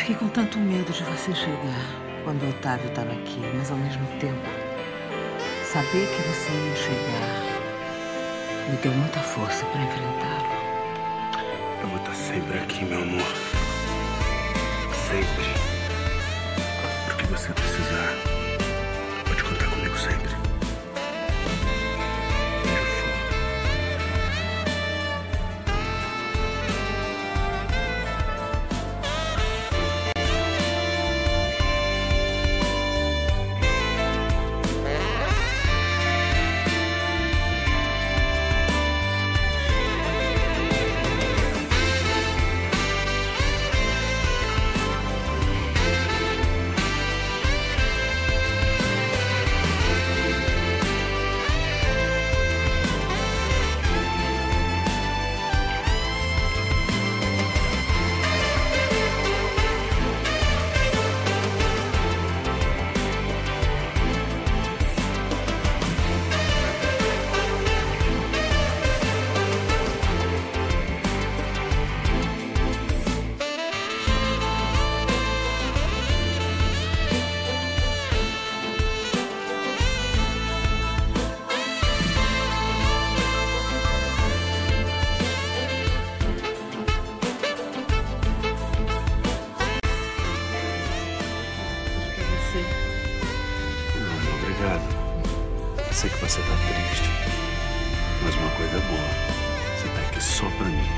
fiquei com tanto medo de você chegar quando o Otávio estava aqui, mas ao mesmo tempo, saber que você ia chegar me deu muita força para enfrentá-lo. Eu vou estar sempre aqui, meu amor. Sempre. Pro que você precisar, pode contar comigo sempre. Não, obrigado. Eu sei que você tá triste, mas uma coisa é boa. Você tá aqui só pra mim.